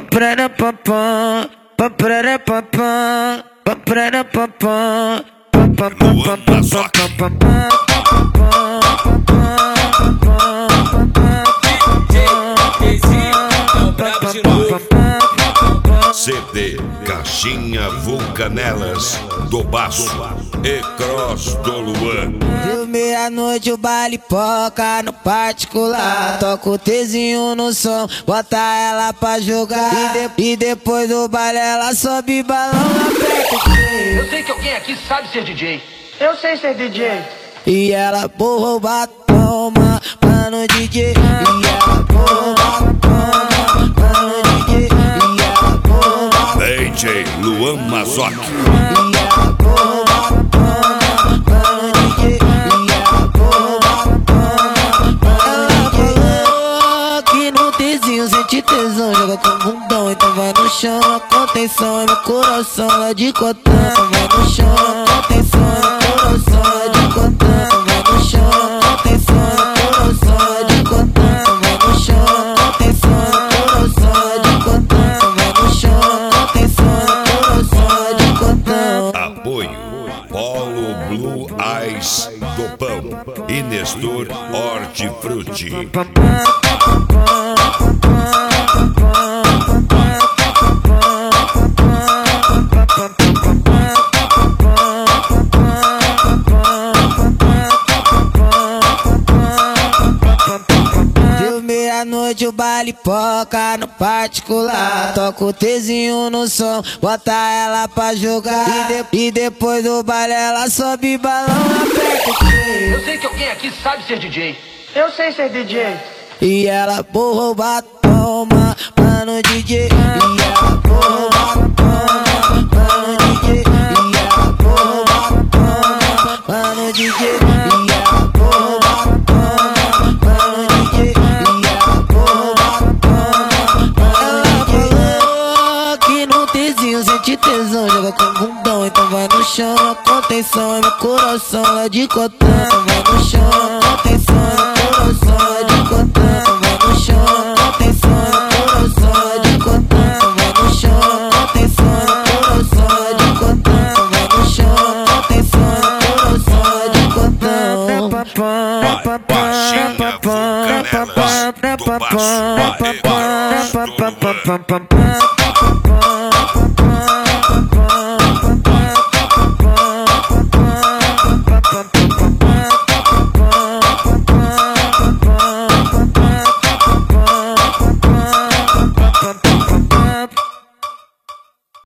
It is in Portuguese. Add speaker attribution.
Speaker 1: CD Caixinha Vulcanelas do Baço e Cross do Luan.
Speaker 2: Deu meia-noite o baile poca no particular. Toca o Tzinho no som, bota ela pra jogar. E depois do baile ela sobe balão, aperta o play.
Speaker 3: Eu sei que alguém aqui sabe ser DJ.
Speaker 4: Eu sei ser DJ.
Speaker 2: E ela borrou o batom, mano DJ. E ela borrou o batom, mano DJ. E ela borrou o batom,
Speaker 1: DJ Luan Mazoc.
Speaker 2: e ela borrou o batom, mano DJ. E ela borrou o batom, mano DJ. Ela aqui no Tzinho, sente tesão, joga com o bundão, então vai no chão, a contenção é meu coração lá de cotão. Então vai no chão, a contenção é meu coração lá de cotão. Então vai no chão, a contenção é meu coração lá de cotão. Então vai no chão, a contenção é meu coração lá de cotão. Então vai no chão, a contenção é meu coração lá de cotão.
Speaker 1: Apoio Polo Blue Eyes do Pão e Nestor Hortifruti.
Speaker 2: Deu meia-noite o baile poca no particular. Toca o Tzinho no som, bota ela pra jogar. E depois do baile ela sobe balão, aperta o play.
Speaker 3: Eu sei que alguém aqui sabe ser DJ.
Speaker 4: Eu sei ser DJ.
Speaker 2: E ela borrou o batom, mano DJ. E ela borrou o batom, mano DJ. E ela borrou o batom, mano DJ. E ela borrou o batom, mano DJ. E ela borrou o batom, mano DJ. Ela aqui no Tzinho, sente tesão, joga com o bundão, então vai no chão, a contenção é meu coração lá de cotão. Então vai no chão, a contenção é meu coração lá de cotão. Então vai no chão, a contenção é meu coração lá de cotão. Então vai no chão, a contenção é meu coração lá de cotão. Então vai no chão, a contenção é meu coração lá de cotão.
Speaker 1: Caixinha Vulcanelas do Baço e Cross do Luan.